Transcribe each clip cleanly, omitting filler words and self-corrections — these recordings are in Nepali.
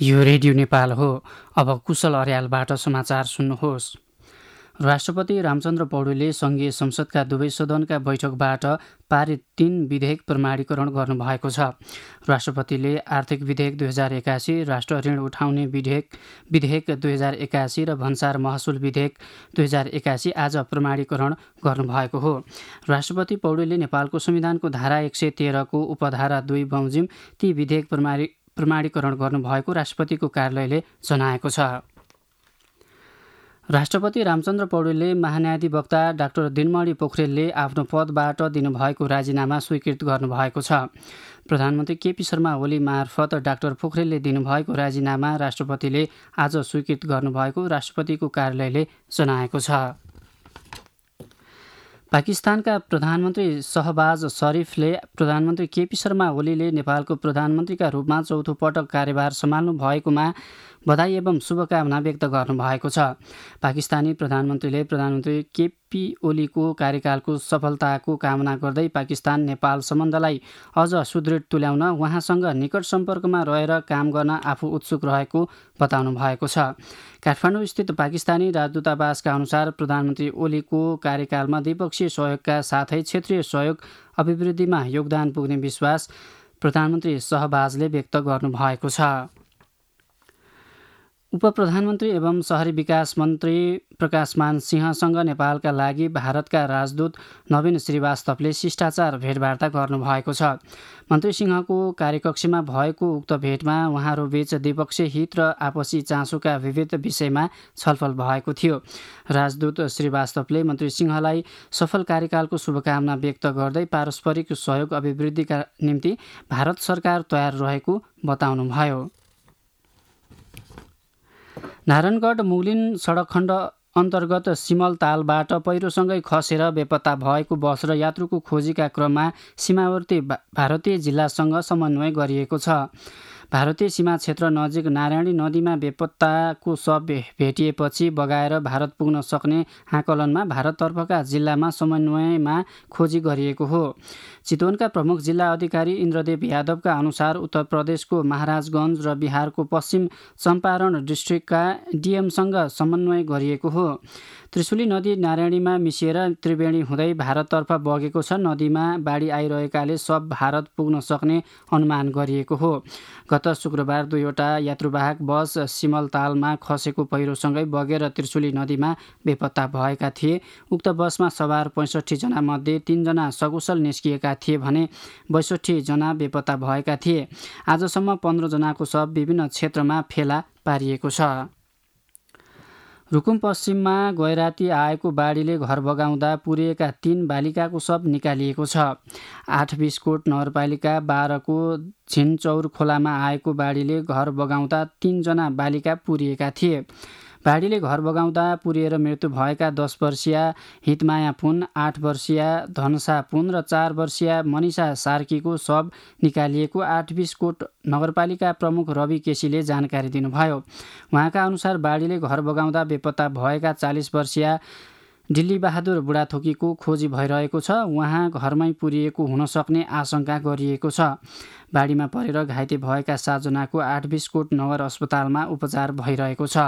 यो रेडियो नेपाल हो। अब कुशल अर्यालबाट समाचार सुन्नुहोस्। राष्ट्रपति रामचन्द्र पौडेलले सङ्घीय संसदका दुवै सदनका बैठकबाट पारित 3 विधेयक प्रमाणीकरण गर्नुभएको छ। राष्ट्रपतिले आर्थिक विधेयक 2081, राष्ट्र ऋण उठाउने विधेयक 2081 र भन्सार महसुल विधेयक 2081 आज प्रमाणीकरण गर्नुभएको हो। राष्ट्रपति पौडेलले नेपालको संविधानको धारा 113 को उपधारा 2 बमोजिम ती विधेयक प्रमाणीकरण गर्नुभएको राष्ट्रपतिको कार्यालयले जनाएको छ। राष्ट्रपति रामचन्द्र पौडेलले महान्यायाधिवक्ता डाक्टर दिनमणि पोखरेलले आफ्नो पदबाट दिनुभएको राजीनामा स्वीकृत गर्नुभएको छ। प्रधानमन्त्री केपी शर्मा ओली मार्फत डाक्टर पोखरेलले दिनुभएको राजीनामा राष्ट्रपतिले आज स्वीकृत गर्नुभएको राष्ट्रपतिको कार्यालयले जनाएको छ। पाकिस्तानका प्रधानमन्त्री शहबाज शरीफले प्रधानमन्त्री केपी शर्मा ओलीले नेपालको प्रधानमन्त्रीका रूपमा चौथो पटक कार्यभार सम्हाल्नु भएकोमा बधाई एवं शुभकामना व्यक्त गर्नुभएको छ। पाकिस्तानी प्रधानमन्त्रीले प्रधानमन्त्री केपी ओलीको कार्यकालको सफलताको कामना गर्दै पाकिस्तान नेपाल सम्बन्धलाई अझ सुदृढ तुल्याउन उहाँसँग निकट सम्पर्कमा रहेर काम गर्न आफू उत्सुक रहेको बताउनु भएको छ। काठमाडौँ स्थित पाकिस्तानी राजदूतावासका अनुसार प्रधानमन्त्री ओलीको कार्यकालमा द्विपक्षीय सहयोगका साथै क्षेत्रीय सहयोग अभिवृद्धिमा योगदान पुग्ने विश्वास प्रधानमन्त्री शहबाजले व्यक्त गर्नुभएको छ। उपप्रधानमन्त्री एवं शहरी विकास मन्त्री प्रकाशमान सिंहसँग नेपालका लागि भारतका राजदूत नवीन श्रीवास्तवले शिष्टाचार भेटवार्ता गर्नुभएको छ। मन्त्री सिंहको कार्यकक्षमा भएको उक्त भेटमा उहाँहरूबीच द्विपक्षीय हित र आपसी चासोका विविध विषयमा छलफल भएको थियो। राजदूत श्रीवास्तवले मन्त्री सिंहलाई सफल कार्यकालको शुभकामना व्यक्त गर्दै पारस्परिक सहयोग अभिवृद्धिका निम्ति भारत सरकार तयार रहेको बताउनुभयो। नारायणगढ मुगलिन सडक खण्ड अन्तर्गत सिमलतालबाट पहिरोसँगै खसेर बेपत्ता भएको बस र यात्रुको खोजीका क्रममा सीमावर्ती भारतीय जिल्लासँग समन्वय गरिएको छ। भारतीय सीमा क्षेत्र नजिक नारायणी नदीमा बेपत्ताको शव भेटिएपछि बगाएर भारत पुग्न सक्ने आकलनमा भारततर्फका जिल्लामा समन्वयमा खोजी गरिएको हो। चितवनका प्रमुख जिल्ला अधिकारी इन्द्रदेव यादवका अनुसार उत्तर प्रदेशको महाराजगञ्ज र बिहारको पश्चिम चम्पारण डिस्ट्रिक्टका डिएमसँग समन्वय गरिएको हो। त्रिशुली नदी नारायणीमा मिसिएर त्रिवेणी हुँदै भारततर्फ बगेको छ। नदीमा बाढी आइरहेकाले शव भारत पुग्न सक्ने अनुमान गरिएको हो। गत शुक्रबार 2वटा यात्रुवाहक बस सिमलतालमा खसेको पहिरोसँगै बगेर त्रिशुली नदीमा बेपत्ता भएका थिए। उक्त बसमा सवार 65 जना मध्ये 3 जना सकुशल निस्किएका थिए भने 62 जना बेपत्ता भएका थिए। आजसम्म 15 जनाको शव विभिन्न क्षेत्रमा फेला पारिएको छ। रुकुम पश्चिममा गैराती आएको बाढीले घर बगाउँदा पुरिएका 3 बालिकाको शव निकालिएको छ। 8 बिस्कोट नगरपालिका 12 को छिनचौर खोलामा आएको बाढीले घर बगाउँदा 3 जना बालिका पुरिएका थिए। बाढीले घर बगाउँदा पुरिएर मृत्यु भएका 10 वर्षीय हितमाया पुन, 8 वर्षीय धनसा पुन र 4 वर्षीय मनिषा सार्कीको शव निकालिएको 8 बिस्कोट नगरपालिका प्रमुख रवि केसीले जानकारी दिनुभयो। उहाँका अनुसार बाढीले घर बगाउँदा बेपत्ता भएका 40 वर्षीय दिल्ली बहादुर बुढाथोकीको खोजी भइरहेको छ। उहाँ घरमै पुरिएको हुन सक्ने आशंका गरिएको छ। बाढीमा परेर घाइते भएका 7 जनाको 8 बिस्कोट नगर अस्पतालमा उपचार भइरहेको छ।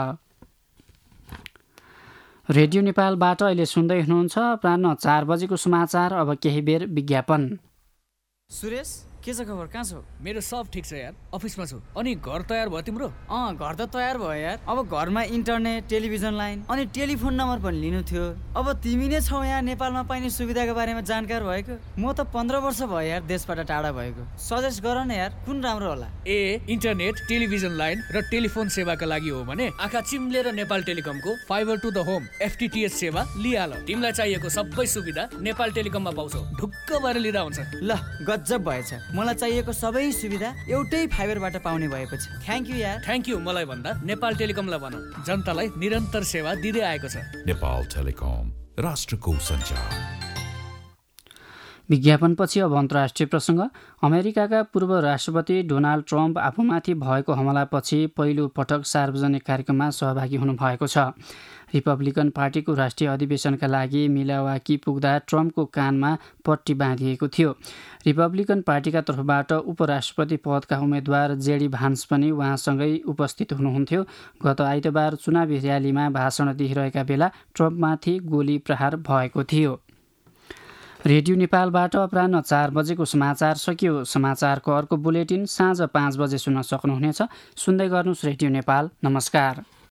रेडियो नेपालबाट अहिले सुन्दै हुनुहुन्छ अपराह्न 4 बजेको समाचार। अब केही बेर विज्ञापन। सुरेश के छ खबर, कहाँ छौ? मेरो सब ठिक छ यार, अफिसमा छु। अनि घर तयार भयो तिम्रो? घर त तयार भयो यार। अब घरमा इन्टरनेट, टेलिभिजन लाइन अनि टेलिफोन नम्बर पनि लिनु थियो। अब तिमी नै छौ यहाँ नेपालमा पाइने सुविधाको बारेमा जानकार भएको। म त 15 वर्ष भयो यार देशबाट टाढा भएको। सजेस्ट गर न यार, कुन राम्रो होला? इन्टरनेट, टेलिभिजन लाइन र टेलिफोन सेवाका लागि हो भने आँखा चिम्लेर नेपाल टेलिकमको fibre to the home FTTH सेवा लिहाल। तिमीलाई चाहिएको सबै सुविधा नेपाल टेलिकममा पाउँछौ। ढुक्क भएर लिँदा हुन्छ। ल गजब भएछ। मलाई चाहिएको सबै सुविधा एउटै फाइबरबाट पाउने भएपछि थ्याङ्क यू यार। थ्याङ्क यू मलाई भन्दा नेपाल टेलिकमलाई भन। जनतालाई निरन्तर सेवा दिँदै आएको छ। नेपाल टेलिकम, राष्ट्रको सञ्चार। विज्ञापनपछि अब अन्तर्राष्ट्रिय प्रसङ्ग। अमेरिकाका पूर्व राष्ट्रपति डोनाल्ड ट्रम्प आफूमाथि भएको हमलापछि पहिलो पटक सार्वजनिक कार्यक्रममा सहभागी हुनुभएको छ। रिपब्लिकन पार्टीको राष्ट्रिय अधिवेशनका लागि मिलावाकी पुग्दा ट्रम्पको कानमा पट्टी बाँधिएको थियो। रिपब्लिकन पार्टीका तर्फबाट उपराष्ट्रपति पदका उम्मेद्वार जेडी भान्स पनि उहाँसँगै उपस्थित हुनुहुन्थ्यो। गत आइतबार चुनावी र्यालीमा भाषण दिइरहेका बेला ट्रम्पमाथि गोली प्रहार भएको थियो। रेडियो नेपालबाट अपराह्न 4 बजेको समाचार सकियो। समाचारको अर्को बुलेटिन साँझ 5 बजे सुन्न सक्नुहुनेछ। सुन्दै गर्नुहोस् रेडियो नेपाल। नमस्कार।